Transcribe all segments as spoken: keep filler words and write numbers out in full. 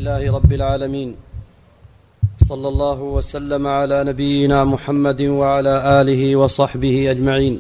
لله رب العالمين، صلى الله وسلم على نبينا محمد وعلى آله وصحبه أجمعين.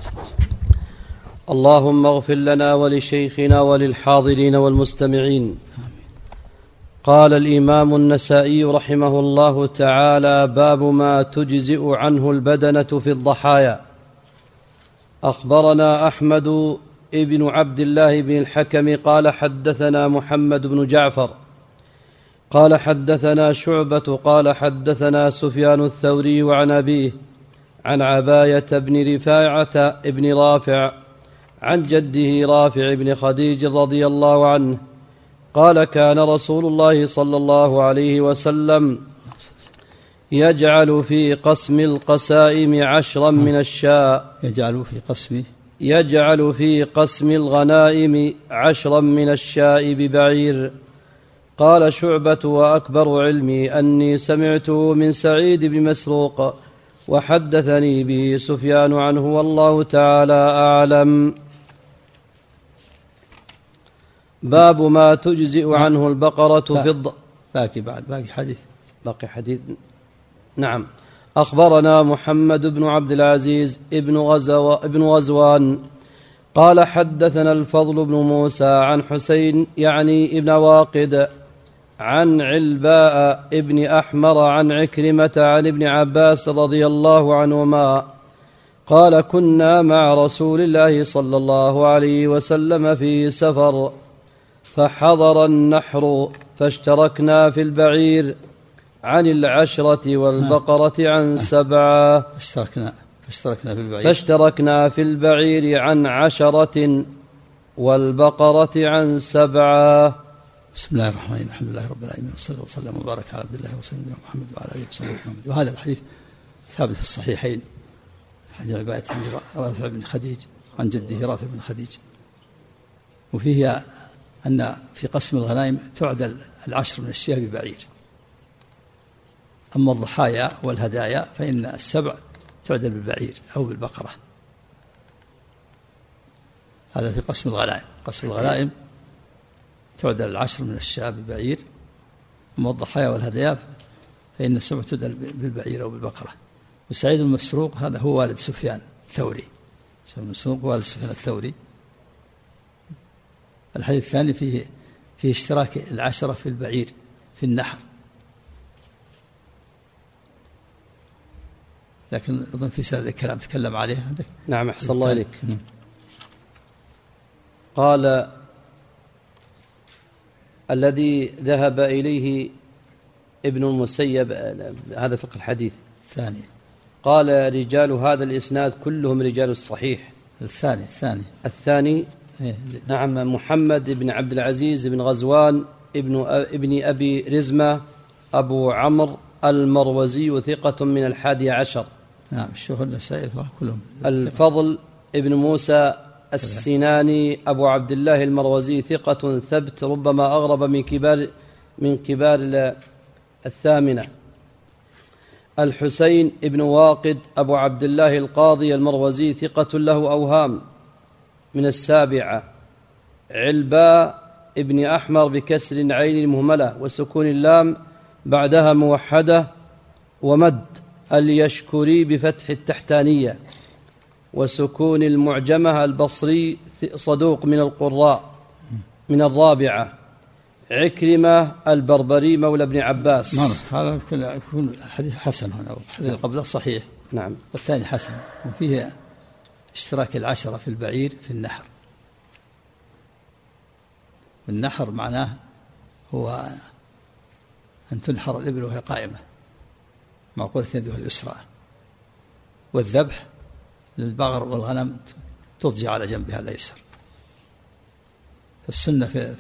اللهم اغفر لنا ولشيخنا وللحاضرين والمستمعين. قال الإمام النسائي رحمه الله تعالى: باب ما تجزئ عنه البدنة في الضحايا. أخبرنا أحمد ابن عبد الله بن الحكم قال حدثنا محمد بن جعفر قال حدثنا شعبة قال حدثنا سفيان الثوري عن أبيه عن عباية بن رفاعة بن رافع عن جده رافع بن خديج رضي الله عنه قال: كان رسول الله صلى الله عليه وسلم يجعل في قسم القسائم عشرا من الشاء يجعل في قسم يجعل في قسم الغنائم عشرا من الشاء ببعير. قال شعبة: وأكبر علمي أني سمعته من سعيد بن مسروق وحدثني به سفيان عنه والله تعالى أعلم. باب ما تجزئ عنه البقرة في الض... باقي بعد باقي حديث باقي حديث نعم. أخبرنا محمد بن عبد العزيز ابن, غزو... ابن غزوان قال حدثنا الفضل بن موسى عن حسين يعني ابن واقد عن علباء ابن أحمر عن عكرمة عن ابن عباس رضي الله عنهما قال: كنا مع رسول الله صلى الله عليه وسلم في سفر فحضر النحر فاشتركنا في البعير عن العشرة والبقرة عن سبعة. اشتركنا فاشتركنا في البعير فاشتركنا في البعير عن عشرة والبقرة عن سبعة. بسم الله الرحمن الرحيم. الحمد لله رب العالمين، والصلاة والسلام وبارك على عبد الله ورسوله محمد وعلى آله وصحبه محمد. وهذا الحديث ثابت في الصحيحين، حديث عباية رافع بن خديج عن جده رافع بن خديج، وفيه أن في قسم الغنائم تعدل العشر من الشياه ببعير. أما الضحايا والهدايا فإن السبع تعدل بالبعير أو بالبقرة. هذا في قسم الغنائم. قسم الغنائم تعدل العشر من الشاة ببعير. أما الضحايا والهدايا فإن السبع تعدل بالبعير أو بالبقرة. وسعيد بن مسروق هذا هو والد سفيان الثوري. سعيد بن مسروق والد سفيان الثوري. الحديث الثاني فيه فيه اشتراك العشرة في البعير في النحر، لكن أظن في هذا الكلام تكلم عليه. نعم أحسن الله إليك. قال: الذي ذهب إليه ابن المسيب، هذا فقه الحديث الثاني، قال: رجال هذا الإسناد كلهم رجال الصحيح. الثاني الثاني الثاني إيه؟ نعم. محمد بن عبد العزيز بن غزوان ابن ابن أبي رزمة أبو عمرو المروزي ثقة من الحادي عشر. نعم. الشيخ النسائي كلهم. الفضل ابن موسى السناني أبو عبد الله المروزي ثقة ثبت ربما أغرب من كبار من كبار الثامنة. الحسين ابن واقد أبو عبد الله القاضي المروزي ثقة له أوهام من السابعة. علباء ابن أحمر بكسر العين المهملة وسكون اللام بعدها موحدة ومد اليشكري بفتح التحتانية وسكون المعجمة البصري صدوق من القراء من الرابعة. عكرمة البربري مولى ابن عباس. نعم. هذا يكون حديث حسن هنا، الحديث قبله صحيح. نعم. والثاني حسن، وفيه اشتراك العشرة في البعير في النحر. النحر معناه هو أن تنحر الإبل وهي قائمة معقولة يدها اليسرى، والذبح للبقر والغنم تضجع على جنبها الأيسر. فالسنة في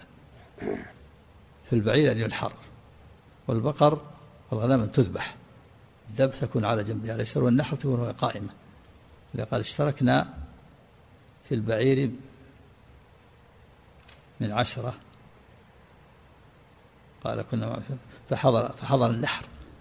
في البعير أن ينحر، والبقر والغنم أن تذبح. الذبح تكون على جنبها الأيسر والنحر تكون وهي قائمة. قال: اشتركنا في البعير من عشرة، قال كنا فحضر فحضر النحر.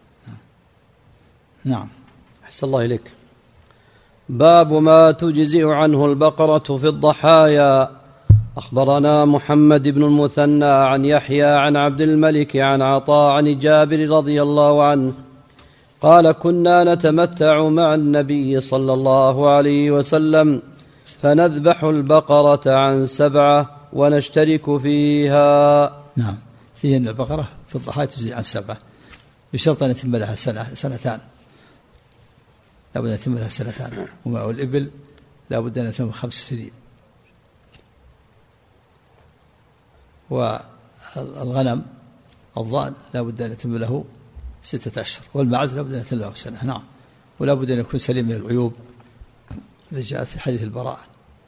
نعم. أحسن الله إليك. باب ما تجزئ عنه البقرة في الضحايا. أخبرنا محمد بن المثنى عن يحيى عن عبد الملك عن عطاء عن جابر رضي الله عنه قال كنا نتمتع مع النبي صلى الله عليه وسلم فنذبح البقرة عن سبعة ونشترك فيها. نعم، فيه أن البقرة في الضحايا تجزي عن سبعة بشرط أن يتم لها سنة سنتان، لا بد أن يتم لها سنتان، ومع الإبل لا بد أن يتم خمس سنين، والغنم الضأن لا بد أن يتم له ستة أشهر، والمعز لا بد أن يتم له سنة. نعم، ولا بد أن يكون سليم من العيوب التي جاءت في حديث البراء،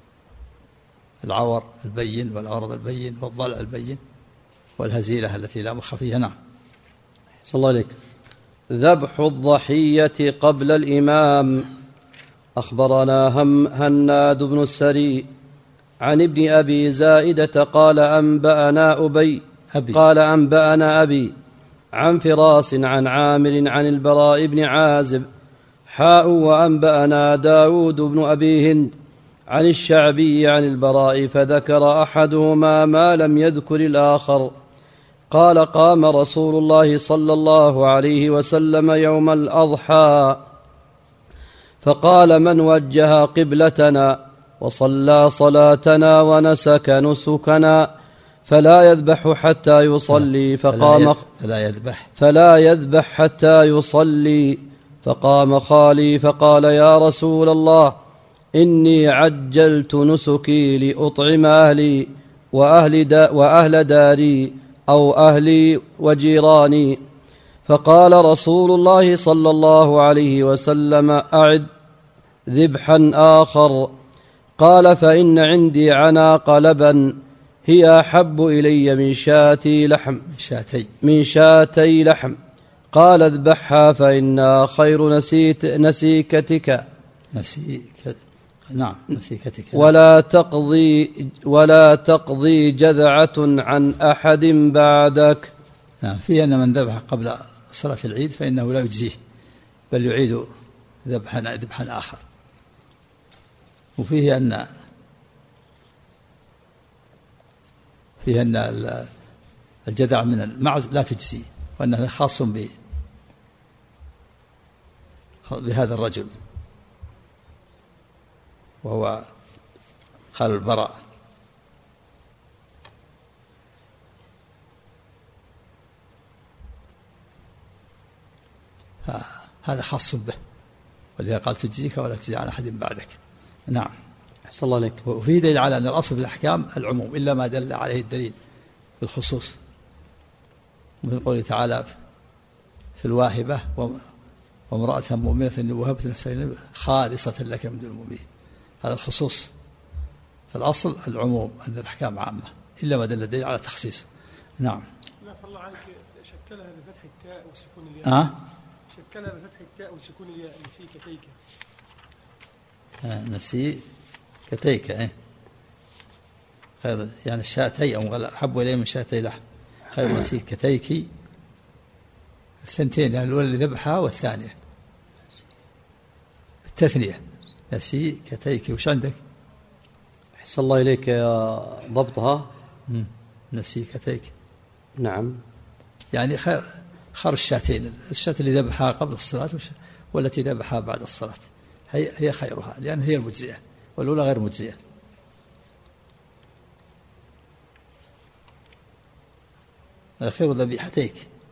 العور البين والعرض البين والضلع البين والهزيلة التي لا مخ فيها. نعم. صلى الله عليك. ذبح الضحية قبل الإمام. أخبرنا هم هناد بن السري عن ابن أبي زائدة قال أنبأنا أبي أبي. قال أنبأنا أبي عن فراس عن عامر عن البراء بن عازب حاء وأنبأنا داود بن أبي هند عن الشعبي عن البراء فذكر أحدهما ما لم يذكر الآخر. قال قام رسول الله صلى الله عليه وسلم يوم الأضحى فقال من وجه قبلتنا وصلى صلاتنا ونسك نسكنا فلا يذبح حتى يصلي. فقام فلا يذبح فلا يذبح حتى يصلي. فقام خالي فقال يا رسول الله إني عجلت نسكي لأطعم أهلي وأهل, دا وأهل داري أو أهلي وجيراني. فقال رسول الله صلى الله عليه وسلم أعد ذبحا آخر. قال فإن عندي عناق لبن هي أحب إلي من شاتي لحم شاتي من شاتي لحم. قال اذبحها فإنها خير نسيت نسيكتك نسيك نعم نسيكتك ولا تقضي ولا تقضي جذعة عن أحد بعدك. نعم، فيه أن من ذبح قبل صلاة العيد فإنه لا يجزيه بل يعيد ذبحا ذبحا آخر. وفيه أن فيه أن الجذع من المعز لا تجزي، وأنه خاص بهذا الرجل وهو خال البراء. هذا خاص به، ولذا قال تجزيك ولا تجزي عن أحد بعدك. نعم. أحسن الله عليك. وفي دليل على أن الأصل في الأحكام العموم إلا ما دل عليه الدليل بالخصوص، مثل قوله تعالى في الواهبة وامرأة مؤمنة إن وهبت نفسها خالصة لك من دون المؤمنين، هذا الخصوص. فالأصل العموم أن الأحكام عامة إلا ما دل الدليل على تخصيص. نعم. لا فالله عنك شكلها بفتح التاء وسكون الياء. أه؟ شكلها بفتح التاء وسكون الياء نسيكتيك. آه نسيكتيك إيه خير، يعني الشاتي أو أحب إليه من شاتي لحم خير نسيكتيك. الثنتين، يعني الأولى اللي ذبحها والثانية التثنية نسيكتيك. وش عندك؟ أحسن الله إليك يا ضبطها. نسيكتيك. نعم، يعني خير خير الشاتين، الشاة اللي ذبحها قبل الصلاة والتي ذبحها بعد الصلاة هي هي خيرها، لأن هي المجزئة والأولى غير مجزئة. خير ذبيحتيك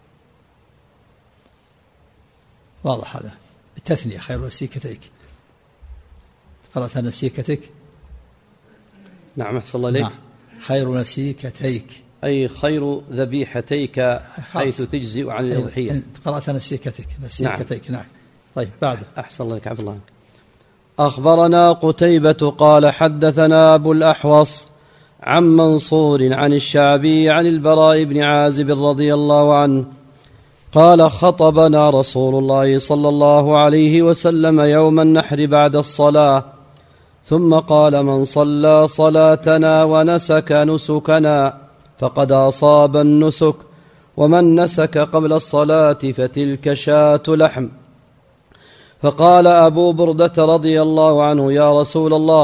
واضح هذا بالتثنية خير نسيكتيك. قرأتها نسيكتك. نعم أحسن الله إليك. نعم. خير نسيكتيك أي خير ذبيحتيك حيث تجزئ عن الأضحية. قرأتها نسيكتك نسيكتيك. نعم. نعم. طيب بعد. أحسن الله إليك. عفو الله. أخبرنا قتيبة قال حدثنا أبو الأحوص عن منصور عن الشعبي عن البراء بن عازب رضي الله عنه قال خطبنا رسول الله صلى الله عليه وسلم يوم النحر بعد الصلاة ثم قال من صلى صلاتنا ونسك نسكنا فقد أصاب النسك ومن نسك قبل الصلاة فتلك شاة لحم. فقال أبو بردة رضي الله عنه يا رسول الله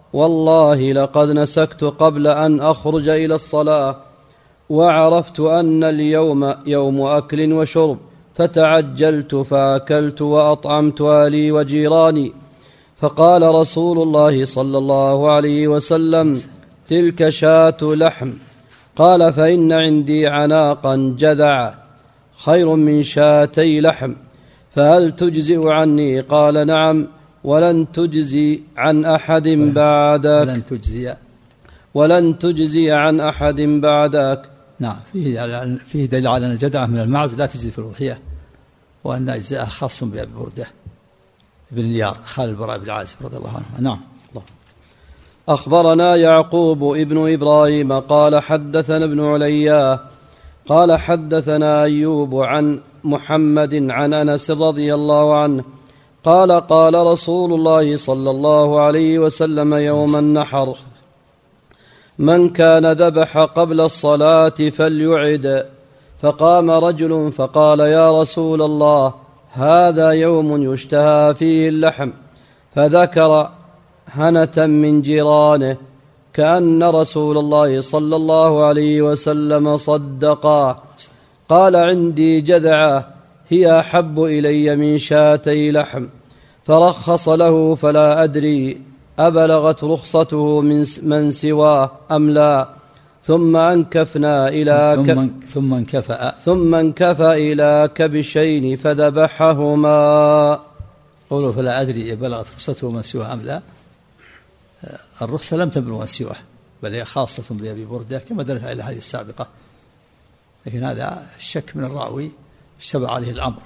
والله لقد نسكت قبل أن أخرج إلى الصلاة، وعرفت أن اليوم يوم أكل وشرب، فتعجلت فأكلت وأطعمت أهلي وجيراني. فقال رسول الله صلى الله عليه وسلم: تلك شاة لحم. قال: فإن عندي عناقا جذع خير من شاتي لحم، فهل تجزئ عني؟ قال: نعم، ولن تجزي عن أحد بعدك ولن تجزي ولن تجزي عن أحد بعدك. نعم، فيه فيه دليل على أن الجدعة من المعز لا تجزي في الأضحية، وأن أجزاءها خاص بأبي بردة بن نيار خال البراء بن عازب رضي الله عنه. نعم. أخبرنا يعقوب ابن إبراهيم قال حدثنا ابن عليا قال حدثنا أيوب عن محمد عن أنس رضي الله عنه قال: قال رسول الله صلى الله عليه وسلم يوم النحر: من كان ذبح قبل الصلاة فليعد. فقام رجل فقال: يا رسول الله، هذا يوم يشتهى فيه اللحم. فذكر هنة من جيرانه كأن رسول الله صلى الله عليه وسلم صدقا. قال: عندي جذعة هي أحب إلي من شاتي لحم. فرخص له، فلا أدري أبلغت رخصته من من سواه أم لا. ثم أنكفنا إلى ثم, ثم انكفأ ثم انكفأ إلى كبشين فذبحهما. قولوا فلا أدري بلغت رخصته من سواه أم لا، الرخصة لم تبلغ من سواه، بل هي خاصة بأبي بردة كما دلت على الحديث السابقة، لكن هذا الشك من الراوي اشتبه عليه الأمر،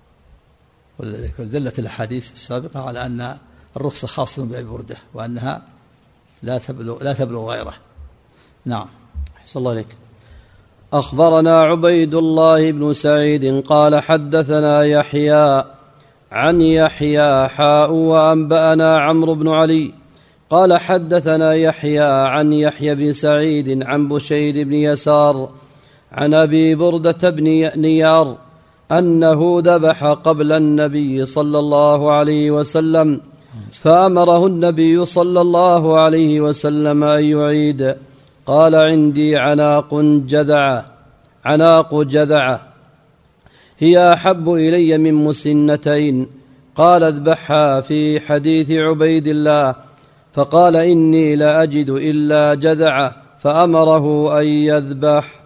ودلت الأحاديث السابقة على أن الرخصة خاصة بأبي بردة وأنها لا تبلغ لا تبلغ غيره. نعم. أحسن الله عليك. أخبرنا عبيد الله بن سعيد قال حدثنا يحيى عن يحيى حاء وأنبأنا عمرو بن علي قال حدثنا يحيى عن يحيى بن سعيد عن بشير بن يسار عن أبي بردة بن نيار أنه ذبح قبل النبي صلى الله عليه وسلم، فأمره النبي صلى الله عليه وسلم أن يعيد. قال: عندي عناق جذعة عناق جذعة هي أحب إلي من مسنتين. قال: اذبحها. في حديث عبيد الله فقال: إني لا أجد إلا جذعة، فأمره أن يذبح.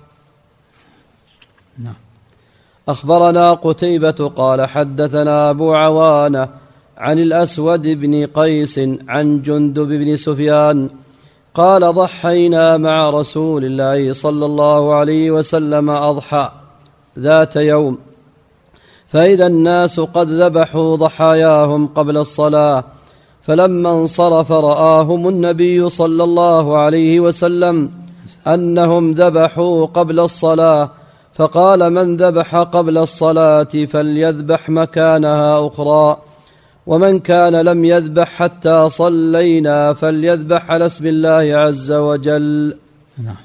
نعم. أخبرنا قتيبة قال حدثنا أبو عوانة عن الأسود بن قيس عن جندب بن سفيان قال: ضحينا مع رسول الله صلى الله عليه وسلم أضحى ذات يوم، فإذا الناس قد ذبحوا ضحاياهم قبل الصلاة، فلما انصرف رآهم النبي صلى الله عليه وسلم أنهم ذبحوا قبل الصلاة، فقال: من ذبح قبل الصلاة فليذبح مكانها أخرى، ومن كان لم يذبح حتى صلينا فليذبح على اسم الله عز وجل. نعم.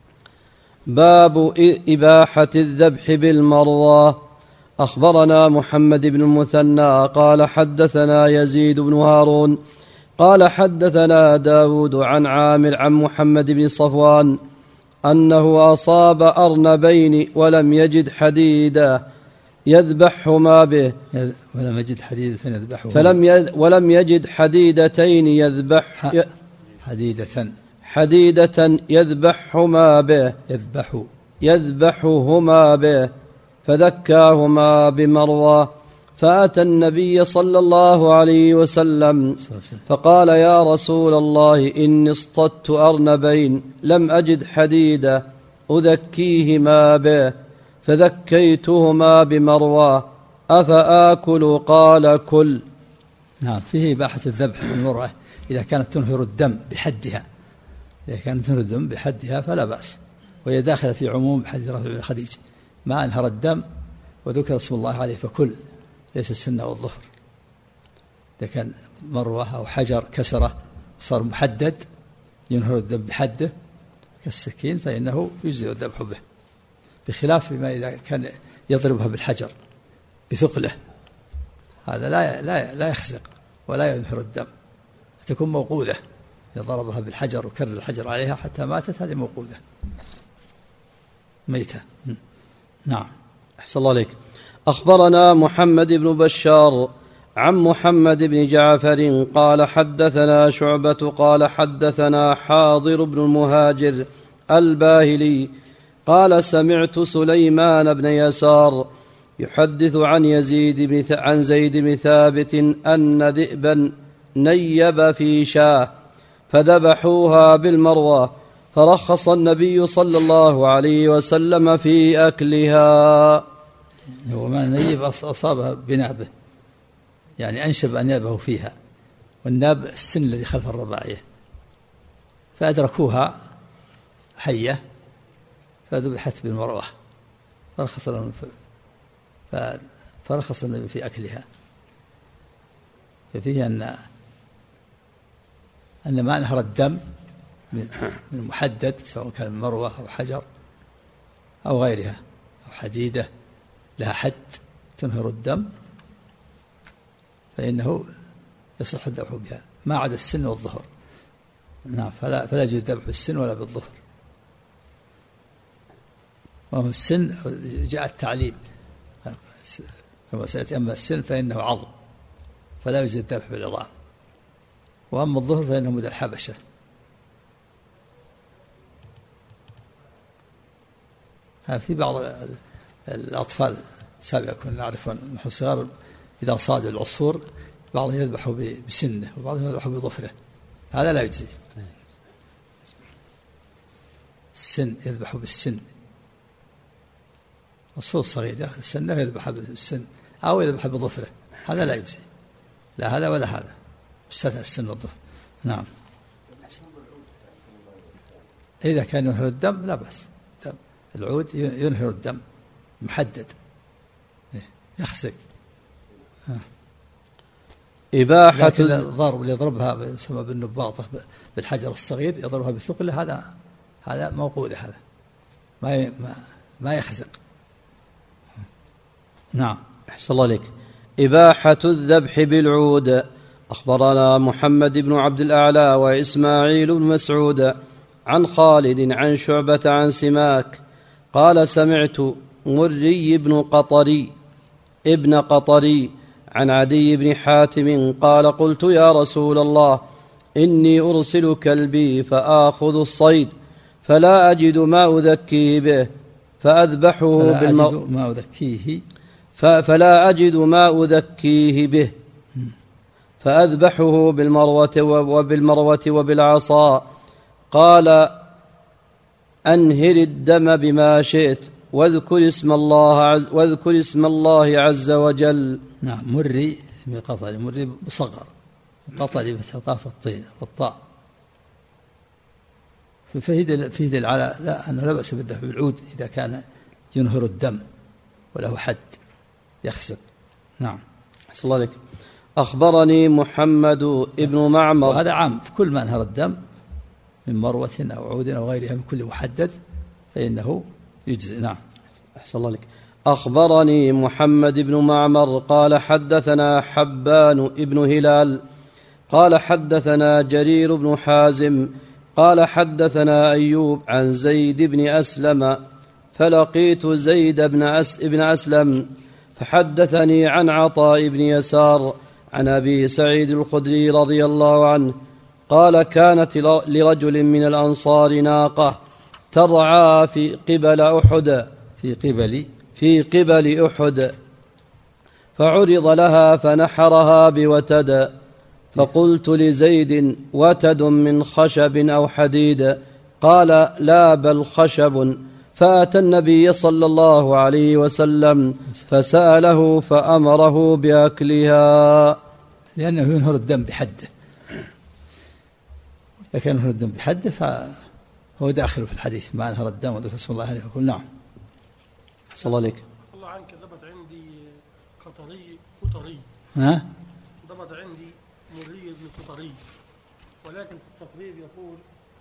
باب إباحة الذبح بالمروى. أخبرنا محمد بن المثنى قال حدثنا يزيد بن هارون قال حدثنا داود عن عامر عن محمد بن صفوان أنه أصاب أرنبين ولم يجد حديدا يذبحهما به ولم يجد حديدة يذبحهما فلم يد ولم يجد حديدتين يذبح حديدة حديدة يذبحهما به يذبح يذبحهما به فذكاهما بمروى. فأتى النبي صلى الله عليه وسلم فقال: يا رسول الله، إني اصطدت أرنبين لم أجد حديدة أذكيهما به، فذكيتهما بمروى، أفآكل؟ قال: كل. نعم. فيه إباحة الذبح بالمروة إذا كانت تنهر الدم بحدها، إذا كانت تنهر الدم بحدها فلا بأس، وهي داخلة في عموم حديث رافع بن خديج: ما أنهر الدم وذكر اسم الله عليه فكل، ليس السن والظفر. إذا كان مروة أو حجر كسره صار محدد ينهر الدم بحده كالسكين فإنه يجزئ الذبح به، بخلاف ما إذا كان يضربها بالحجر بثقله، هذا لا لا لا يخزق ولا ينهر الدم، تكون موقوذة ضربها بالحجر وكر الحجر عليها حتى ماتت، هذه موقودة ميتة. نعم. أحسن الله عليك. أخبرنا محمد بن بشار عن محمد بن جعفر قال حدثنا شعبة قال حدثنا حاضر بن المهاجر الباهلي قال سمعت سليمان بن يسار يحدث عن يزيد بن ث... عن زيد بن ثابت أن ذئبا نيب في شاه فذبحوها بالمروة فرخص النبي صلى الله عليه وسلم في أكلها. وما نيب أصابها بنابه، يعني أنشب أنيابه فيها، والناب السن الذي خلف الرباعية، فأدركوها حية فذبحت بالمروة فرخص لهم فرخص النبي في أكلها. ففيه أن أن ما نهر الدم من محدد سواء كان مروة أو حجر أو غيرها أو حديدة لها حد تنهر الدم فإنه يصح الذبح بها ما عدا السن والظهر. نعم. فلا فلا يجوز الذبح بالسن ولا بالظهر. وهو السن جاء التعليل كما سيأتي، أما السن فإنه عظم فلا يجوز الذبح بالعظام، وأما الظهر فإنه مدى الحبشة. في بعض الأطفال سابقا كنا نعرف نحن صغار إذا صادوا العصفور بعضهم يذبحوا بسنه وبعضهم يذبحوا بظفره، هذا لا يجزي. السن يذبحوا بالسن، عصفور صغير السنه يذبح بالسن أو يذبح بظفره، هذا لا يجزي، لا هذا ولا هذا، استثنى السن والظفر. نعم. إذا كان ينهر الدم لا بأس، العود ينهر الدم محدد يخسك. إباحة الضرب اللي يضربها يسمى بالنباطة بالحجر الصغير يضربها بالثقل، هذا هذا موقوذ، هذا ما ما ما يخزق. نعم. أحسن الله عليك. إباحة الذبح بالعود. أخبرنا محمد بن عبد الأعلى وإسماعيل بن مسعود عن خالد عن شعبة عن سماك قال سمعت مري بن قطري ابن قطري عن عدي بن حاتم قال قلت يا رسول الله إني أرسل كلبي فآخذ الصيد فلا أجد ما أذكيه به فأذبحه فلا أجد ما أذكيه فلا أجد ما أذكيه به فأذبحه بالمروة وبالمروة وبالعصا. قال أنهر الدم بما شئت واذكر اسم الله عز واذكر اسم الله عز وجل. نعم. مري بقطري، مري بصغر، قطري بتطاف الطين والطاء. ففيه فيه دليل على لا أنه لا بأس بالذبح بالعود إذا كان ينهر الدم وله حد يخسب. نعم. أحسن الله عليك. أخبرني محمد ابن معمر. وهذا عام في كل ما انهر الدم من مروة أو عود أو غيرها من كل محدد فإنه يجزي. نعم. أحسن الله عليك. أخبرني محمد بن معمر قال حدثنا حبان ابن هلال قال حدثنا جرير بن حازم قال حدثنا أيوب عن زيد بن أسلم فلقيت زيد بن أس ابن أسلم فحدثني عن عطاء بن يسار عن أبي سعيد الخدري رضي الله عنه قال كانت لرجل من الأنصار ناقة ترعى في قبل أحد في قبل في قبل أحد فعرض لها فنحرها بوتد فقلت لزيد وتد من خشب أو حديد قال لا بل خشب فأتى النبي صلى الله عليه وسلم فسأله فأمره بأكلها لأنه ينهر الدم بحده. إذا كان ينهر الدم بحده فهو داخل في الحديث ما أنهر الدم وذكر اسم الله عليه فقل نعم. صلى الله عليك. الله عنك ضبط عندي قطري قطري ها ضبط عندي مري بن قطري ولكن في التقريب يقول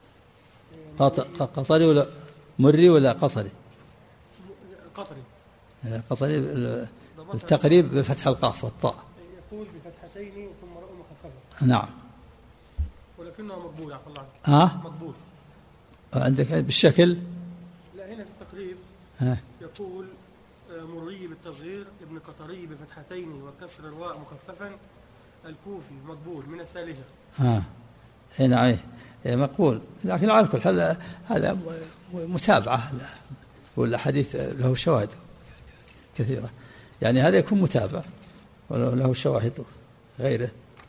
قطري ولا مري ولا قطري؟ قطري. قطري التقريب بفتح القاف والطاء. يقول بفتحتين ثم راء مخففه. نعم. ولكنه مقبول عفوا الله عنك. ها؟ مقبول. عندك بالشكل؟ لا، هنا في التقريب ها. يقول مري بالتصغير ابن قطري بفتحتين وكسر الراء مخففا الكوفي مقبول من الثالثة. ها هنا عليه مقبول، لكن على كل حال هذا متابعة والحديث له شواهد كثيرة، يعني هذا يكون متابع وله شواهد غيره.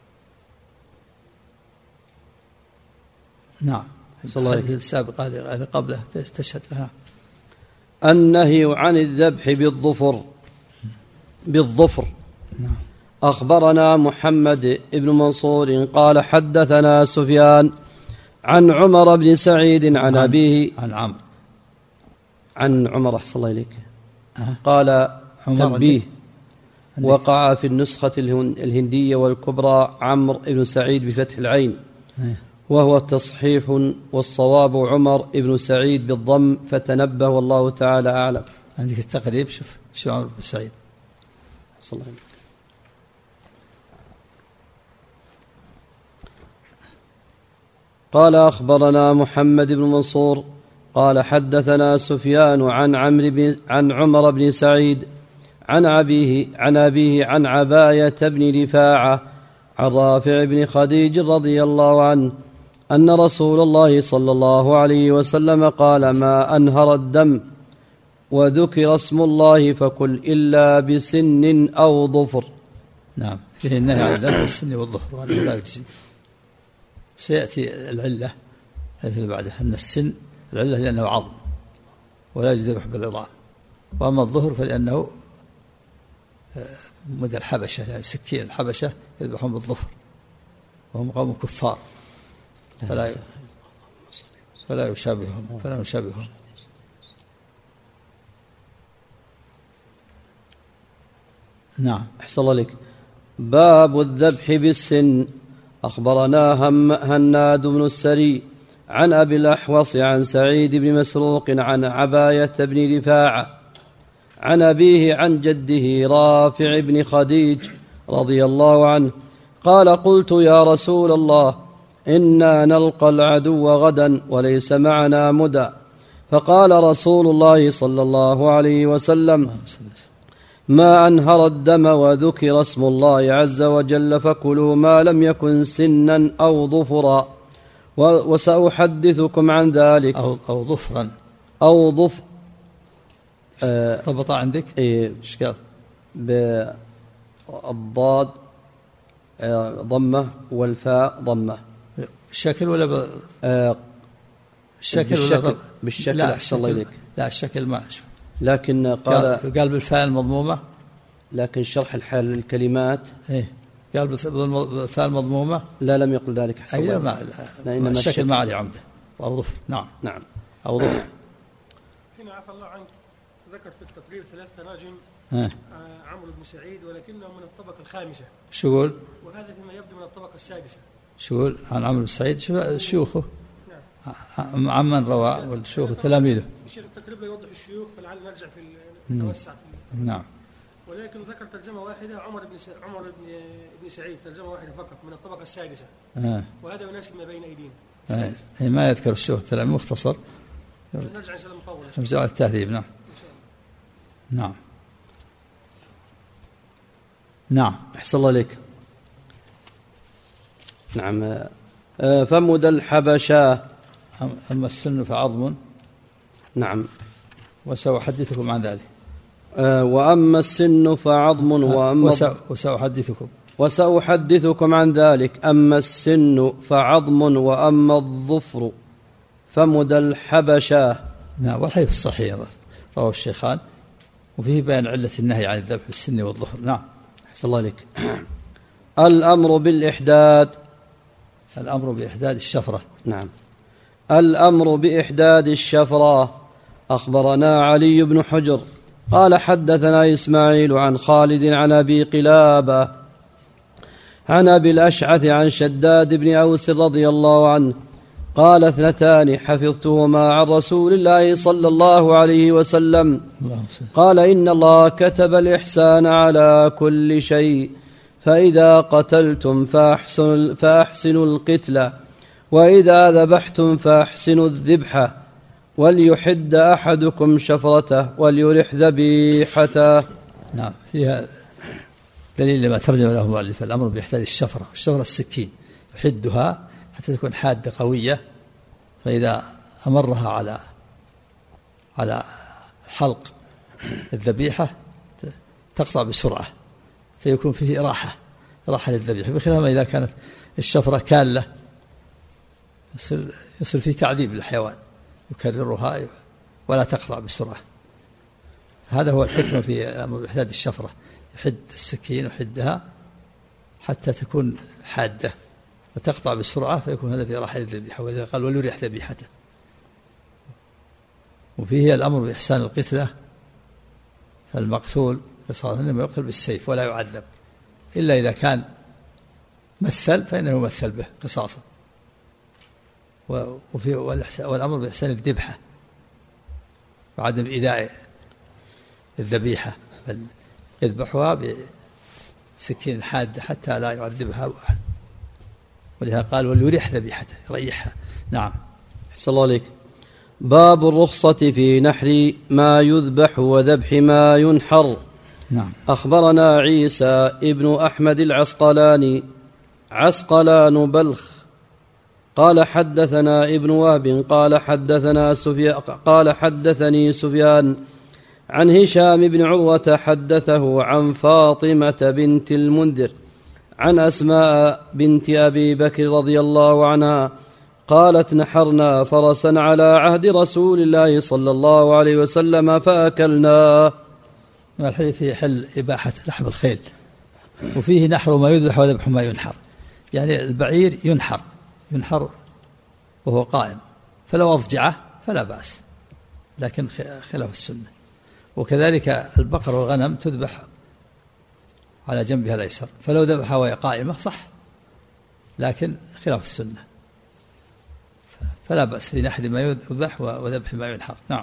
نعم. الحديث السابق هذا قبله تشهد لها. النهي عن الذبح بالظفر بالظفر نعم. أخبرنا محمد بن منصور قال حدثنا سفيان عن عمر بن سعيد عن, عن أبيه عن عمرو عن عمر أحسن الله إليك أه. قال تنبيه وقع في النسخة الهندية والكبرى عمرو بن سعيد بفتح العين أه. وهو تصحيح والصواب عمر بن سعيد بالضم فتنبه والله تعالى أعلم. عندك التقريب شوف شو عمرو بن سعيد صلى الله عليه وسلم. قال أخبرنا محمد بن منصور قال حدثنا سفيان عن عمرو بن عن عمر بن سعيد عن أبيه عن أبيه عن عباية بن رفاعة عن رافع بن خديج رضي الله عنه أن رسول الله صلى الله عليه وسلم قال ما أنهر الدم وذكر اسم الله فكل إلا بسن أو ظفر. نعم، فيه النهي عن الذبح بالسن والظفر وهذا لا يجزي. سيأتي العلة هذه اللي بعدها أن السن العلة لأنه عظم ولا يجزي الذبح بالعظام، وأما الظهر فلأنه مدى الحبشة يعني سكين الحبشة يذبحون بالظفر وهم قوم كفار فلا فلا يشابههم فلا يشابههم. نعم. أحسن الله لك. باب الذبح بالسن. أخبرنا هم هناد بن السري عن أبي الأحوص عن سعيد بن مسروق عن عباية بن رفاعة عن أبيه عن جده رافع بن خديج رضي الله عنه قال قلت يا رسول الله إنا نلقى العدو غدا وليس معنا مدى، فقال رسول الله صلى الله عليه وسلم ما أنهر الدم وذكر اسم الله عز وجل فكلوا ما لم يكن سنا أو ظفرا، وسأحدثكم عن ذلك. أو, أو ظفرا أو ظفر آه طبطا عندك إيه إيش قال؟ بالضاد آه ضمة والفاء ضمة. الشكل ولا ب... آه الشكل بالشكل ولا ب... بالشكل أحسن الله إليك. لا الشكل ما أشوف. لكن قال قال بالفاء المضمومة، لكن شرح الحال الكلمات إيه قال بالفاء المضمومة لا لم يقل ذلك حسن الله. ما لا ما الشكل ما عليه عمده أو ظفر. نعم نعم أو ظفر. هنا عفى الله عنك ذكر في التقرير ثلاث تراجم آه. عمرو بن سعيد ولكنه من الطبقة الخامسة. شو يقول؟ وهذا فيما يبدو من الطبقة السادسة. شو يقول عن عمرو بن سعيد؟ شيوخه نعم. عمن روى والشيوخ تلاميذه. الشيخ التقريب لا يوضح الشيوخ فلعل نرجع في التوسع في نعم. ولكن ذكر ترجمة واحدة عمر بن س... عمر بن بن سعيد ترجمة واحدة فقط من الطبقة السادسة. آه. وهذا يناسب ما بين أيدينا. آه. ما يذكر الشيوخ تلاميذ مختصر. نرجع إن شاء الله مطول. نرجع التهذيب. نعم. نعم. نعم. أحسن الله لك. نعم. فمد الحبشة. أما السن فعظم. نعم. وسأحدثكم عن ذلك. أه وأما السن فعظم وأما وسأحدثكم وسأحدثكم عن ذلك. أما السن فعظم وأما الظفر فمد الحبشة. نعم. والحديث الصحيح رواه الشيخان وفيه بيان علة النهي عن الذبح بالسن والظفر. نعم. أحسن الله لك. الأمر بالإحداد. الأمر بإحداد الشفرة. نعم. الأمر بإحداد الشفرة. أخبرنا علي بن حجر قال حدثنا إسماعيل عن خالد عن أبي قلابة عن أبي الأشعث عن شداد بن أوس رضي الله عنه قال اثنتان حفظتهما عن رسول الله صلى الله عليه وسلم قال إن الله كتب الإحسان على كل شيء فإذا قتلتم فأحسنوا, فأحسنوا القتلة وإذا ذبحتم فأحسنوا الذبحة وليحد أحدكم شفرته وليرح ذبيحته. نعم، فيها دليل لما ترجم له المؤلف، الأمر بإحداث الشفرة، الشفرة السكين يحدها حتى تكون حادة قوية، فإذا أمرها على على حلق الذبيحة تقطع بسرعة، فيكون فيه راحة راحة للذبيحة، بخلاف ما إذا كانت الشفرة كالة يصير يصير فيه تعذيب للحيوان، يكررها ولا تقطع بسرعة. هذا هو الحكمة في إحداث الشفرة، يحد السكين ويحدها حتى تكون حادة وتقطع بسرعة، فيكون هذا في راحة الذبيحة. وإذا قال وليرح ذبيحته، وفيه الأمر بإحسان القتلة، فالمقتول قصاص إنما يقتل بالسيف ولا يعذب إلا إذا كان مثل فإنه يمثل به قصاصا. وفي والأمر بإحسان الذبحة وعدم إيذاء الذبيحة، بل يذبحها بسكين حادة حتى لا يعذبها أحد، ولذا قال وليرح ذبيحته، يريحها. نعم. أحسن الله عليك. باب الرخصة في نحر ما يذبح وذبح ما ينحر. نعم. أخبرنا عيسى ابن أحمد العسقلاني عسقلان بلخ قال حدثنا ابن وهب قال حدثنا سفيان قال حدثني سفيان عن هشام بن عروة حدثه عن فاطمة بنت المنذر عن أسماء بنت أبي بكر رضي الله عنها قالت نحرنا فرسا على عهد رسول الله صلى الله عليه وسلم فأكلناه. الحديث فيه حل إباحة لحم الخيل، وفيه نحر ما يذبح وذبح ما ينحر، يعني البعير ينحر ينحر وهو قائم، فلو أضجعه فلا بأس، لكن خلاف السنة. وكذلك البقر والغنم تذبح على جنبها الأيسر، فلو ذبحها وهي قائمة صح، لكن خلاف السنة، فلا بأس في نحر ما يذبح وذبح ما ينحر. نعم.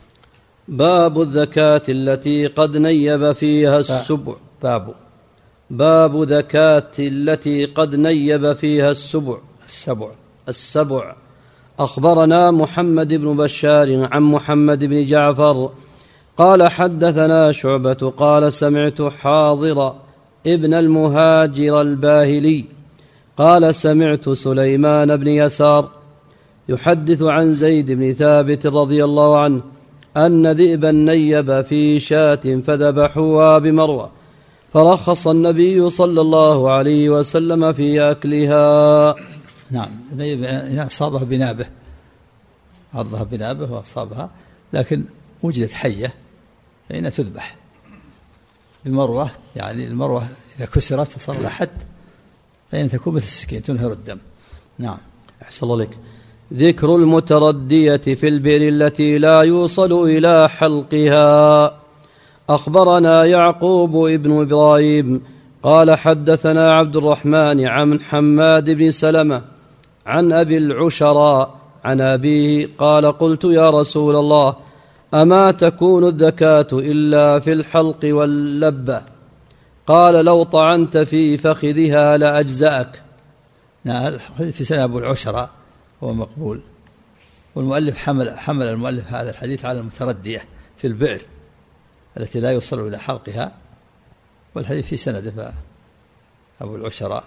باب الزكاة التي قد نيب فيها السبع. باب باب زكاة التي قد نيب فيها السبع السبع السبع. أخبرنا محمد بن بشار عن محمد بن جعفر قال حدثنا شعبة قال سمعت حاضر ابن المهاجر الباهلي قال سمعت سليمان بن يسار يحدث عن زيد بن ثابت رضي الله عنه أن ذئبا نيب في شاة فذبحوها بمروة، فرخص النبي صلى الله عليه وسلم في أكلها. نعم. نيب أصابها بنابه، عضها بنابه وأصابها، لكن وجدت حية فإنها تذبح بمروة، يعني المروة إذا كسرت وصار لها حد فإن تكون مثل السكين تنهر الدم. نعم. أحسن الله لك. ذكر المتردية في البئر التي لا يوصل إلى حلقها. أخبرنا يعقوب ابن إبراهيم قال حدثنا عبد الرحمن عن حماد بن سلمة عن أبي العشراء عن أبيه قال قلت يا رسول الله أما تكون الزكاة إلا في الحلق واللبة؟ قال لو طعنت في فخذها لأجزأك. نعم. الحديث في سنة أبو العشراء هو مقبول، والمؤلف حمل حمل المؤلف هذا الحديث على المتردية في البئر التي لا يوصل إلى حلقها، والحديث في سند أبو العشراء.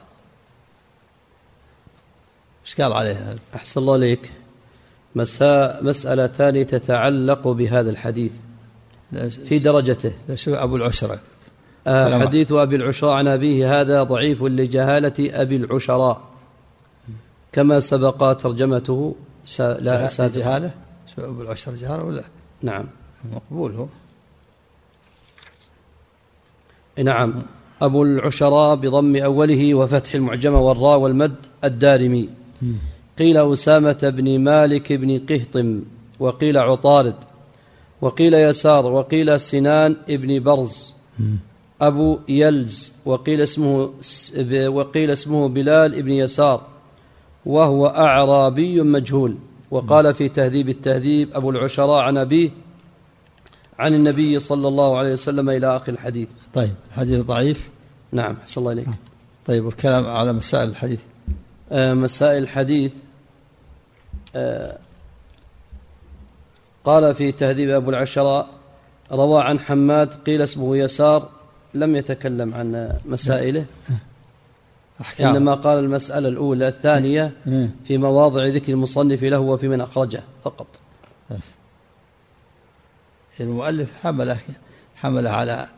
ايش قال عليه؟ أحسن الله عليك. مساء مسألتان تتعلق بهذا الحديث في درجته. شو أبو العشراء؟ آه حديث أبي العشراء عن أبيه هذا ضعيف لجهالة أبي العشراء كما سبق ترجمته. لا أساد جهالة. شو أبو العشراء جهالة ولا؟ نعم مقبول هو. نعم. أبو العشراء بضم أوله وفتح المعجمة والراء والمد الدارمي. قيل أسامة بن مالك بن قهطم، وقيل عطارد، وقيل يسار، وقيل سنان بن برز أبو يلز، وقيل اسمه وقيل اسمه بلال بن يسار وهو أعرابي مجهول. وقال في تهذيب التهذيب أبو العشراء عن أبيه عن النبي صلى الله عليه وسلم إلى آخر الحديث. طيب حديث ضعيف. نعم. حسن الله إليك. طيب والكلام على مسائل الحديث. آه مسائل الحديث قال في تهذيب أبو العشراء روى عن حماد قيل اسمه يسار، لم يتكلم عن مسائله، إنما قال المسألة الأولى الثانية في مواضع ذكر المصنف له وفي من أخرجه فقط. المؤلف حمله حمله على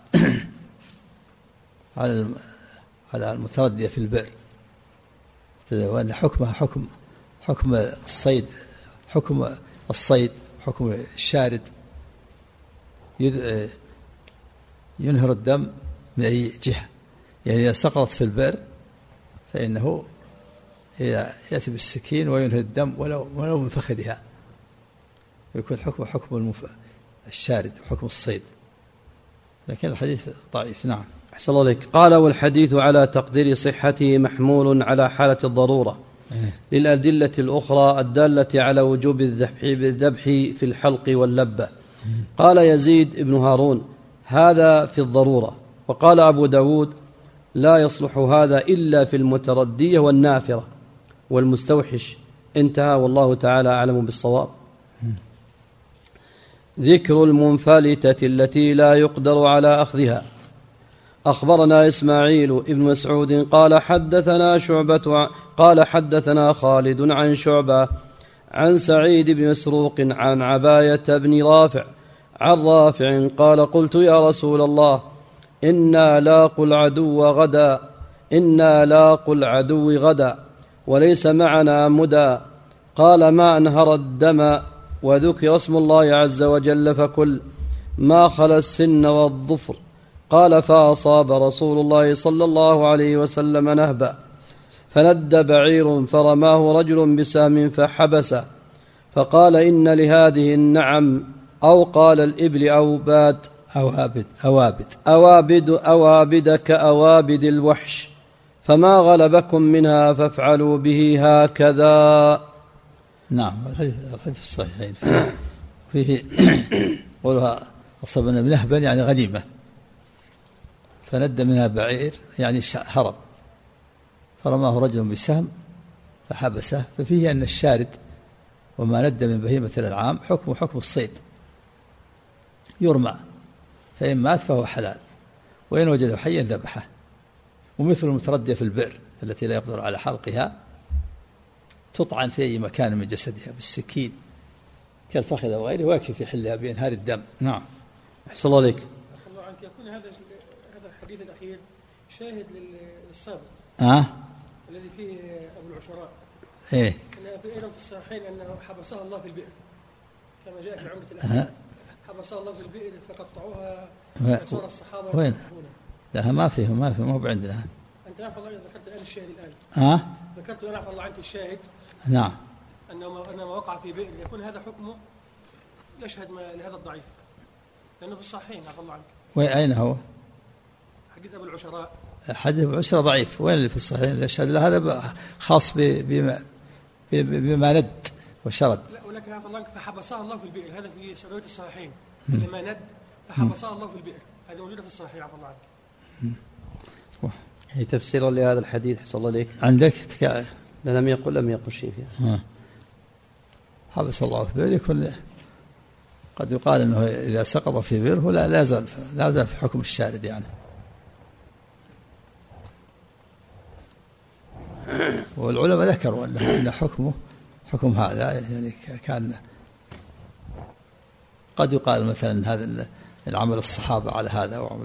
على على المتردية في البئر، وأن حكمها حكم حكم الصيد، حكم الصيد حكم الشارد ينهر الدم من أي جهة، يعني إذا سقطت في البئر فإنه يأتي بالسكين وينهر الدم ولو ولو من فخذها، يكون حكم حكم المف... الشارد وحكم الصيد، لكن الحديث ضعيف. نعم. أحسن الله عليك. قال والحديث على تقدير صحته محمول على حالة الضرورة للأدلة الأخرى الدالة على وجوب الذبح بالذبح في الحلق واللبة. قال يزيد بن هارون هذا في الضرورة. وقال أبو داود لا يصلح هذا إلا في المتردية والنافرة والمستوحش. انتهى، والله تعالى أعلم بالصواب. ذكر المنفلتة التي لا يقدر على أخذها. أخبرنا إسماعيل ابن مسعود قال حدثنا شعبة قال حدثنا خالد عن شعبة عن سعيد بن مسروق عن عباية بن رافع عن رافع قال قلت يا رسول الله إنا لاقوا العدو غدا إنا لاقوا العدو غدا وليس معنا مدى. قال ما أنهر الدم وذكر اسم الله عز وجل فكل ما خلا السن والظفر. قال فأصاب رسول الله صلى الله عليه وسلم نهبا فند بعير فرماه رجل بسام فحبسه فقال إن لهذه النعم أو قال الإبل أوباد أوابد أوابد أوابد أوابد كأوابد الوحش فما غلبكم منها فافعلوا به هكذا. نعم. الحديث الصحيحين فيه قولها أصابنا بنهبا يعني غنيمة، فند منها بعير يعني هرب، فرماه رجل بسهم فحبسه، ففيه أن الشارد وما ند من بهيمة الأنعام حكم حكم الصيد يرمى، فإن مات فهو حلال، وإن وجده حيا ذبحه. ومثل المتردية في البئر التي لا يقدر على حلقها تطعن في أي مكان من جسدها بالسكين كالفخذ وغيره ويكفي في حلها بإنهار الدم. نعم. أحسن الله عليك. الله عنك يكون هذا هذا الحديث الأخير شاهد للسابق آه؟ الذي فيه أبو العشراء إيه؟ أنه أيضا في الصحيحين أنه حبسها الله في البئر كما جاء في عمرة الأخير. آه. حبسها الله في البئر فقطعوها وصار الصحابة وين؟ لا ما فيه ما فيه ما هو عندنا. أنت عارف الله ذكرت الآن الشاهد الآن. آه؟ ذكرت أنا عفوا الله عنك الشاهد. نعم. أنه أنه وقع في بئر يكون هذا حكمه يشهد لهذا الضعيف لأنه في الصحيحين عفوا الله عنك. وين أين هو؟ حديث أبو العشراء. حديث أبو العشراء ضعيف. وين اللي في الصحيحين يشهد له؟ هذا خاص بما بما ند وشرد. لا ولكن عفوا الله عنك فحبسها الله في البئر، هذا في سنوات الصحيحين لما ند فحبسها الله في البئر، هذا موجودة في الصحيح عفوا الله عنك. هي تفسير لهذا الحديث حصل الله عليك عندك تك... لم يقل لم يقل شيء فيها. حبس الله في بئر يكون قد يقال انه اذا سقط في بئره لا لا زال لا زال في حكم الشارد يعني. والعلماء ذكروا انه ان حكمه حكم هذا يعني كان قد يقال مثلا هذا العمل الصحابه على هذا وعمل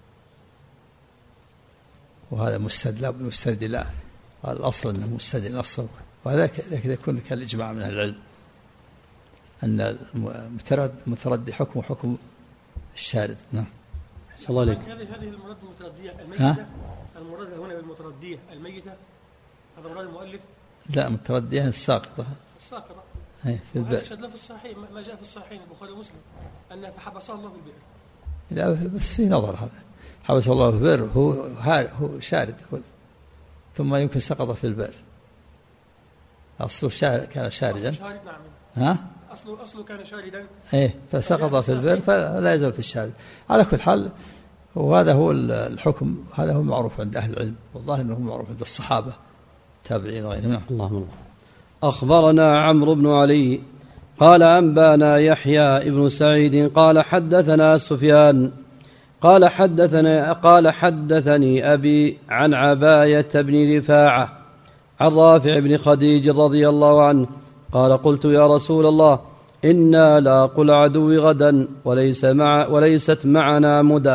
وهذا مستدل مستدل لا الأصل أنه مستدل الصواب، وهذا يكون كالإجماع من العلم أن المتردي حكم حكم الشارد. نعم. أحسن الله عليك. هذه هذه المراد المتردية الميتة، المراد هنا بالمتردية الميتة هذا مراد المؤلف. لا متردية الساقطة. الساقطة. أي في البئر. هذا في الصحيح ما جاء في الصحيحين البخاري ومسلم أن فحبسه الله في البئر. لا بس في نظر هذا. حبس الله في البئر هو هو شارد هو ثم يمكن سقط في البئر. أصله شارد كان شاردا. شارد نعم. ها؟ أصله أصله كان شاردا. إيه فسقط في البئر فلا يزال في الشارد. على كل حال وهذا هو الحكم، هذا هو المعروف عند أهل العلم، والله أنه معروف عند الصحابة تابعين وغيرهم. اللهم أخبرنا عمرو بن علي قال أنبانا يحيى بن سعيد قال حدثنا سفيان قال حدثنا قال حدثني أبي عن عباية بن رفاعة عن رافع بن خديج رضي الله عنه قال قلت يا رسول الله إنا لاقوا العدو غدا وليس مع وليست معنا مدى.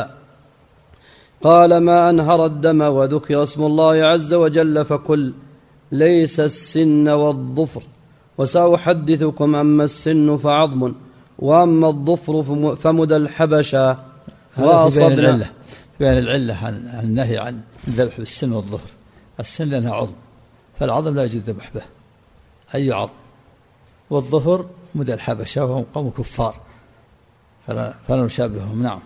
قال ما أنهر الدم وذكر اسم الله عز وجل فكل ليس السن والظفر وسأحدثكم أما السن فعظم وأما الظفر فمدى الحبشة. وأصبنا بيان العلة عن النهي عن الذبح بالسن والظفر. السن لأنها عظم فالعظم لا يجوز الذبح به أي عظم، والظفر مدى الحبشة وهم قوم كفار فلا, فلا نشابههم. نعم.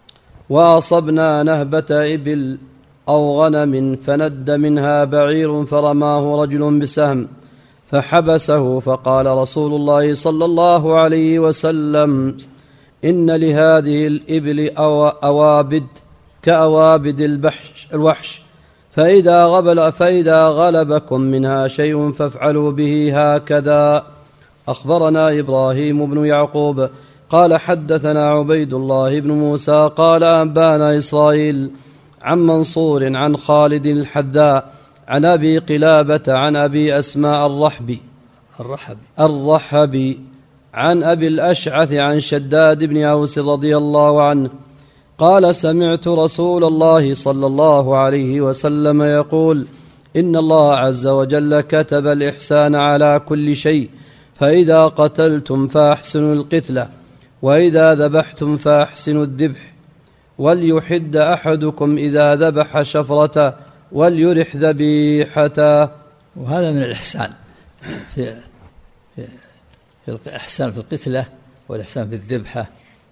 وأصبنا نهبة إبل أو غنم فند منها بعير فرماه رجل بسهم فحبسه فقال رسول الله صلى الله عليه وسلم إن لهذه الإبل أوابد كأوابد البحش الوحش فإذا, غبل فإذا غلبكم منها شيء فافعلوا به هكذا. أخبرنا إبراهيم بن يعقوب قال حدثنا عبيد الله بن موسى قال أنبانا إسرائيل عن منصور عن خالد الحذاء عن أبي قلابة عن أبي أسماء الرحبي الرحبي الرحبي عن أبي الأشعث عن شداد بن أوس رضي الله عنه قال سمعت رسول الله صلى الله عليه وسلم يقول إن الله عز وجل كتب الإحسان على كل شيء فإذا قتلتم فأحسنوا القتلة وإذا ذبحتم فأحسنوا الذبح وليحد أحدكم إذا ذبح شفرة وليرح ذبيحته. وهذا من الإحسان في, في, في الإحسان في القتلة والإحسان في الذبحة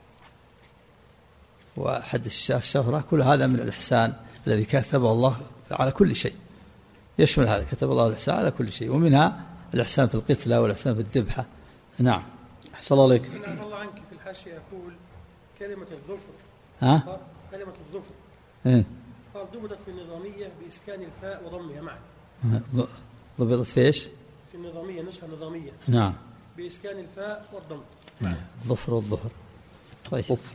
وحد الشفرة، كل هذا من الإحسان الذي كتبه الله على كل شيء، يشمل هذا كتب الله الإحسان على كل شيء، ومنها الإحسان في القتلة والإحسان في الذبحة. نعم. أحسن الله عليك. الله عنك في الحاشية يقول كلمة الظفر ها؟ كلمة الظفر إيه؟ قال ضبطت في النظامية بإسكان الفاء وضمها معا. ضبطت في إيش؟ في النظامية النسخة النظامية. نعم. بإسكان الفاء والضم. الظفر والظهر. طيب. ظفر.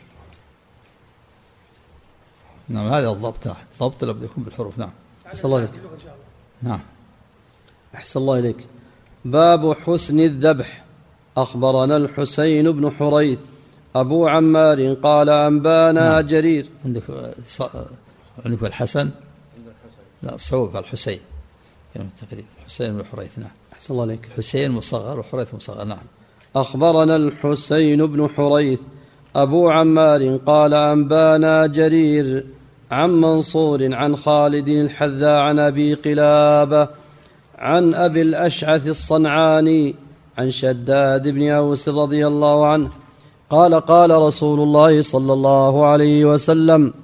نعم هذا الضبط، الضبط لابد يكون بالحروف. نعم. أحسن الله إليك. نعم. أحسن الله إليك. باب حسن الذبح. أخبرنا الحسين بن حريث أبو عمار قال أنبانا نعم. جرير. عندك ص... عندك الحسن؟ لا الصواب الحسين كلمة تقريبا الحسين بن حريث. نعم. أحسن الله عليك. حسين مصغر وحريث مصغر. نعم. أخبرنا الحسين بن حريث أبو عمار قال أنبانا جرير عن منصور عن خالد الحذاء عن أبي قلابة عن أبي الأشعث الصنعاني عن شداد بن أوس رضي الله عنه قال قال رسول الله صلى الله عليه وسلم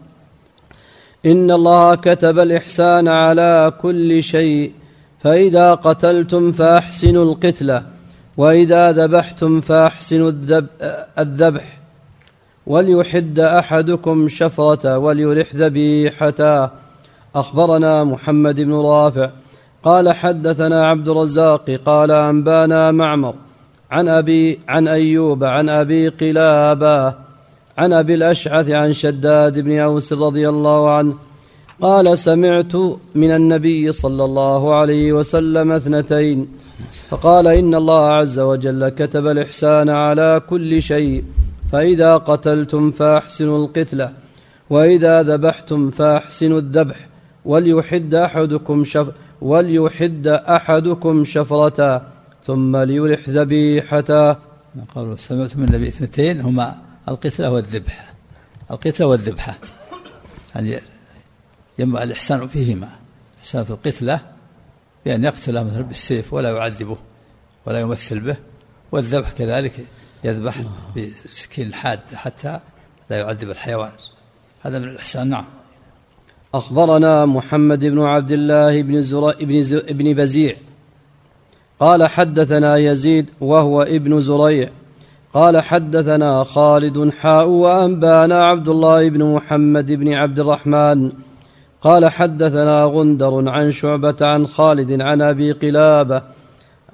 إن الله كتب الإحسان على كل شيء فإذا قتلتم فأحسنوا القتلة وإذا ذبحتم فأحسنوا الذبح وليحد أحدكم شفرة وليرح ذبيحته. أخبرنا محمد بن رافع قال حدثنا عبد الرزاق قال أنبانا معمر عن أبي عن أيوب عن أبي قلابة عن أبي الأشعث عن شداد بن أوس رضي الله عنه قال سمعت من النبي صلى الله عليه وسلم اثنتين فقال إن الله عز وجل كتب الإحسان على كل شيء فإذا قتلتم فأحسنوا القتلة وإذا ذبحتم فأحسنوا الذبح وليحد أحدكم شف وليحد أحدكم شفرة ثم ليرح ذبيحته. قالوا سمعت من النبي اثنتين هما القتلة والذبح. القتلة والذبحة يعني ينبغي الإحسان فيهما. الإحسان في القتلة بأن يقتله مثلا بالسيف ولا يعذبه ولا يمثل به، والذبح كذلك يذبح بسكين حاد حتى لا يعذب الحيوان. هذا من الإحسان. نعم. أخبرنا محمد بن عبد الله بن, زر... بن, ز... بن بزيع قال حدثنا يزيد وهو ابن زريع قال حدثنا خالد حاء وأنبانا عبد الله بن محمد بن عبد الرحمن قال حدثنا غندر عن شعبة عن خالد عن أبي قلابة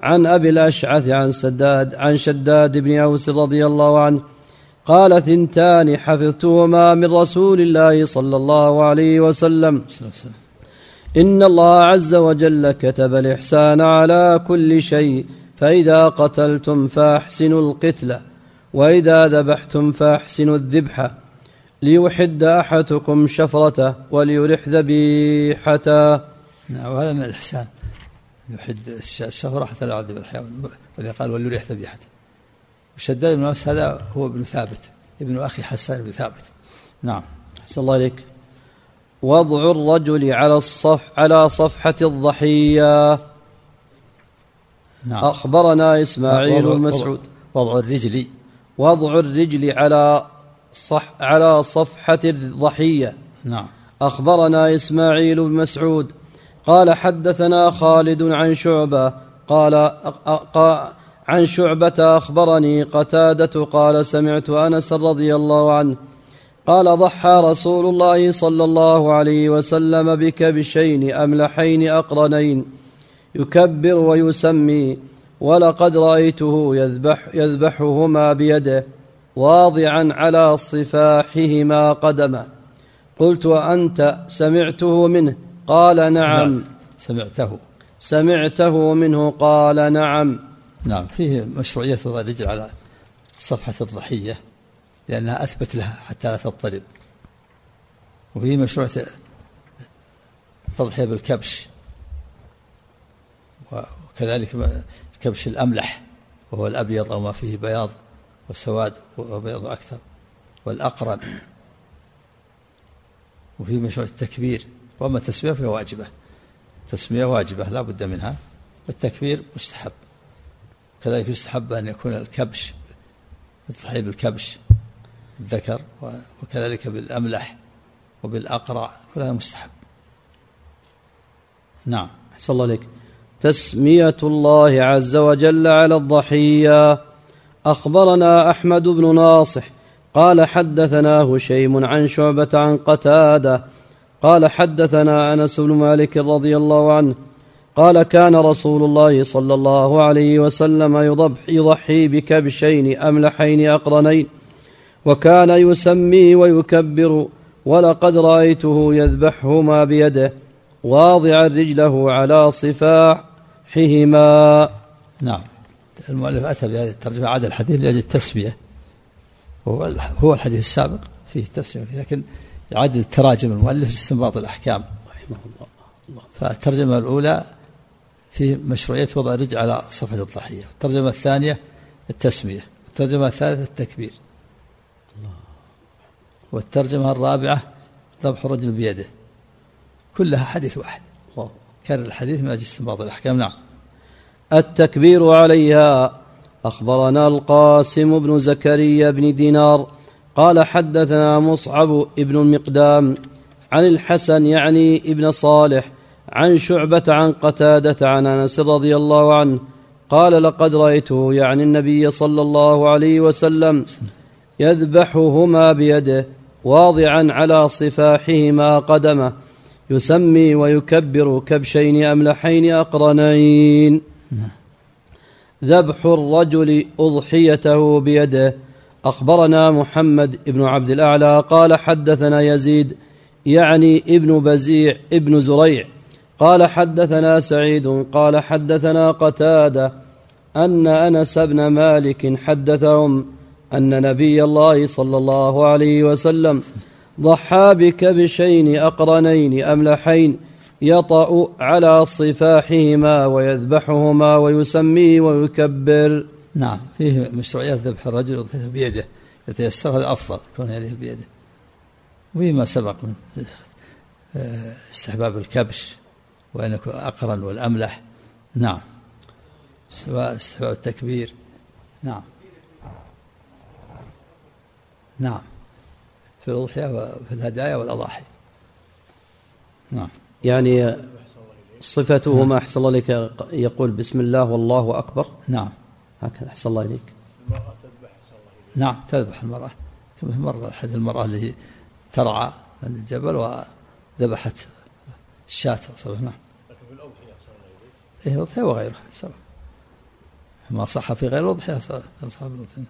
عن أبي الأشعث عن سداد عن شداد بن أوس رضي الله عنه قال ثنتان حفظتهما من رسول الله صلى الله عليه وسلم: إن الله عز وجل كتب الإحسان على كل شيء، فإذا قتلتم فأحسنوا القتلة، وإذا ذبحتم فأحسنوا الذبحة، ليحد أحدكم شفرته وليرح ذبيحته. وهذا من الإحسان، يحد الشفرة حتى لا يعذب الحيوان، وإذا قال وليرح ذبيحته. وشداد بن أوس هذا هو ابن ثابت ابن أخي حسان بن ثابت. نعم. أحسن الله عليك. وضع الرجل على الصف على صفحة الضحية. نعم. أخبرنا إسماعيل بن مسعود. وضع الرجل وضع الرجل على صح على صفحة الضحية. نعم. أخبرنا إسماعيل بن مسعود قال حدثنا خالد عن شعبة قال عن شعبة أخبرني قتادة قال سمعت أنس رضي الله عنه قال ضحى رسول الله صلى الله عليه وسلم بكبشين أملحين أقرنين يكبر ويسمي، ولقد رأيته يذبح يذبحهما بيده واضعا على صفاحهما قدمه. قلت وأنت سمعته منه؟ قال نعم. سمعته سمعته منه؟ قال نعم. نعم. فيه مشروعية وضع الرجل على صفحة الضحية لأنها أثبت لها حتى لا تضطرب، وفيه مشروعية التضحية بالكبش، وكذلك كبش الأملح وهو الأبيض أو ما فيه بياض وسواد وبياض أكثر، والأقرن، وفيه مشروع التكبير. وأما التسمية فهي واجبة، التسمية واجبة لا بد منها، والتكبير مستحب. كذلك يستحب أن يكون الكبش التضحية بالكبش الذكر، وكذلك بالأملح وبالأقرع، كلها مستحب. نعم. أحسن الله عليك. تسمية الله عز وجل على الضحية. أخبرنا أحمد بن ناصح قال حدثنا هشيم عن شعبة عن قتادة قال حدثنا أنس بن مالك رضي الله عنه قال كان رسول الله صلى الله عليه وسلم يضحي بكبشين أملحين أقرنين، وكان يسمي ويكبر، ولقد رأيته يذبحهما بيده واضعا رجله على صفاحهما. نعم. المؤلف أتى بهذه الترجمة عاد الحديث لأجل التسمية، هو الحديث السابق فيه التسمية، لكن يعدد التراجم المؤلف لاستنباط الأحكام رحمه الله. فالترجمة الأولى في مشروعية وضع الرجل على صفحة الضحية، الترجمة الثانية التسمية، الترجمة الثالثة التكبير، والترجمة الرابعة ذبح الرجل بيده، كلها حديث واحد كان الحديث من أجل استنباط الأحكام. نعم. التكبير عليها. أخبرنا القاسم بن زكريا بن دينار قال حدثنا مصعب ابن المقدام عن الحسن يعني ابن صالح عن شعبة عن قتادة عن أنس رضي الله عنه قال لقد رأيته يعني النبي صلى الله عليه وسلم يذبحهما بيده واضعا على صفاحهما قدمه يسمي ويكبر كبشين أملحين أقرنين. ذبح الرجل أضحيته بيده. أخبرنا محمد بن عبد الأعلى قال حدثنا يزيد يعني ابن بزيع ابن زريع قال حدثنا سعيد قال حدثنا قتادة أن أنس بن مالك حدثهم أن نبي الله صلى الله عليه وسلم ضحى بكبشين أقرنين أملحين يطأ على صفاحهما ويذبحهما ويسمي ويكبر. نعم. فيه مشروعيات ذبح الرجل بيده، يتيسر هذا أفضل يكون عليه بيده، وفيما سبق من استحباب الكبش وأن يكون أقرن والأملح. نعم. سواء استحباب التكبير. نعم. نعم. في الأضحية وفي الهدايا والأضاحي. نعم. يعني صفته ما أحسن الله لك يقول بسم الله والله أكبر. نعم. هكذا أحسن الله إليك. نعم. تذبح المرأة كما مر أحد المرأة اللي ترعى عند الجبل وذبحت الشاة. نعم. لكن في الأضحية أحسن الله إليك. إيه الأضحية وغيرها سواء. ما صح في غير الأضحية أصحاب الأضحية.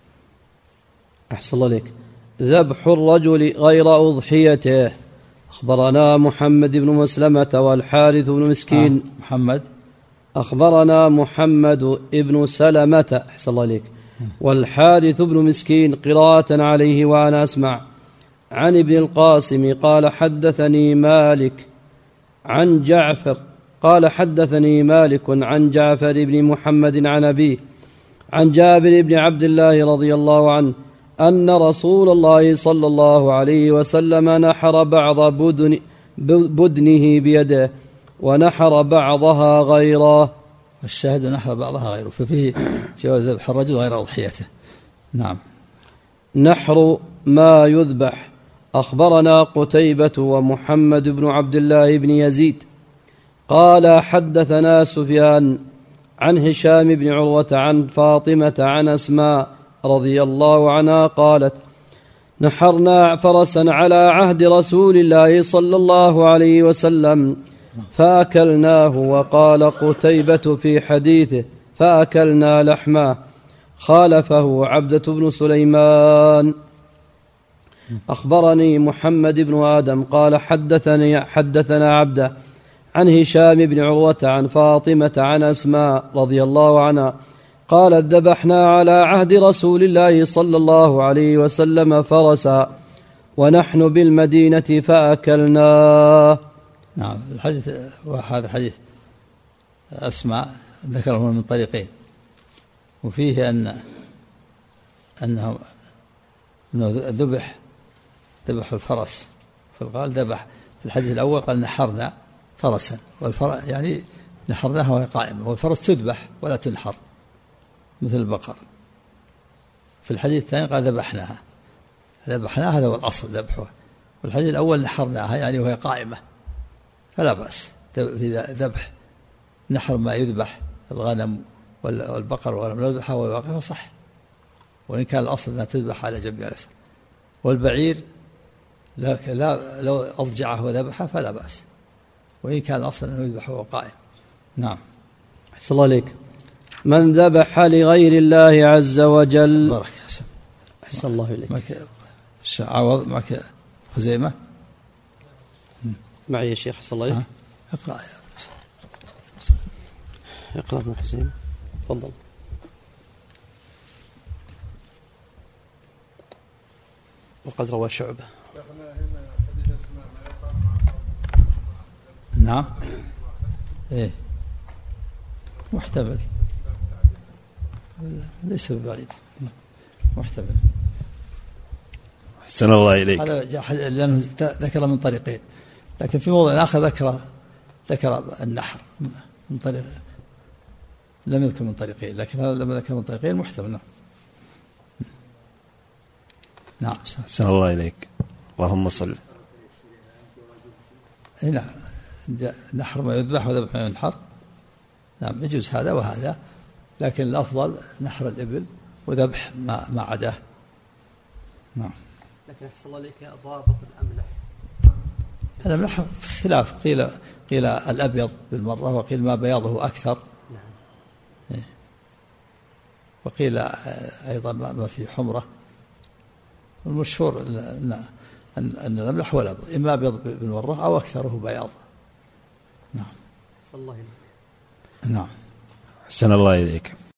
أحسن الله عليك. ذبح الرجل غير أضحيته. أخبرنا محمد بن مسلمة والحارث بن مسكين. آه محمد. أخبرنا محمد بن سلمة أحسن الله عليك والحارث بن مسكين قراءة عليه وأنا أسمع عن ابن القاسم قال حدثني مالك عن جعفر قال حدثني مالك عن جعفر بن محمد عن أبيه عن جابر بن عبد الله رضي الله عنه أن رسول الله صلى الله عليه وسلم نحر بعض بدن بدنه بيده ونحر بعضها غيره. الشاهد نحر بعضها غيره، ففيه جواز ذبح الرجل غير أضحيته. نعم. نحر ما يذبح. أخبرنا قتيبة ومحمد بن عبد الله بن يزيد قال حدثنا سفيان عن هشام بن عروة عن فاطمة عن أسماء رضي الله عنها قالت نحرنا فرسا على عهد رسول الله صلى الله عليه وسلم فأكلناه. وقال قتيبة في حديثه فأكلنا لحمه خالفه عبدة بن سليمان. أخبرني محمد بن آدم قال حدثني حدثنا عبده عن هشام بن عروة عن فاطمة عن أسماء رضي الله عنها قالت ذبحنا على عهد رسول الله صلى الله عليه وسلم فرسا ونحن بالمدينة فأكلناه. نعم. الحديث وهذا حديث أسماء ذكره من طريقين، وفيه أن أنه ذبح ذبح الفرس، فقال ذبح في الحديث الأول قال نحرنا فرسا، والفرس يعني نحرناها وهي قائمة، والفرس تذبح ولا تنحر مثل البقر. في الحديث الثاني قال ذبحناها، ذبحناها هذا هو الأصل ذبحها، والحديث الأول نحرناها يعني وهي قائمة، فلا بأس في ذبح نحر ما يذبح الغنم والبقر والغنم لا يذبحها وهي واقفة صح، وإن كان الأصل أنها تذبح على جنب اليسار. والبعير لا, لا لو أضجعه وذبحه فلا بأس، وإن كان الأصل أنه يذبح وهو قائم. نعم. أحسن الله عليك. من ذبح لغير الله عز وجل. بارك. أحسن الله إليك. معك عوض، معك خزيمة. معي يا شيخ. أحسن الله إليك. اقرأ يا اقرأ ابن خزيمة. تفضل. وقد روى شعبة. نعم. إيه محتمل، ليس بعيد، محتمل. أحسن الله إليك. هذا لأنه ذكر من طريقين، لكن في موضع آخر ذكر ذكر النحر من طريق، لم يذكر من طريقين، لكن هذا لما ذكر من طريقين محتمل. نعم. نعم. أحسن الله إليك. اللهم صل. نعم. نحر ما يذبح وذبح ما ينحر. نعم يجوز هذا وهذا، لكن الأفضل نحر الإبل وذبح ما ما عداه. نعم. لكن أحسن الله عليك ضابط الأملح. الأملح خلاف، قيل قيل الأبيض بالمرة، وقيل ما بياضه أكثر. نعم. وقيل أيضا ما في حمرة. المشهور أن أن الأملح هو الأبيض، إما أبيض بالمرة أو أكثره بياض. نعم. أحسن الله إليك. نعم. أحسن الله إليك.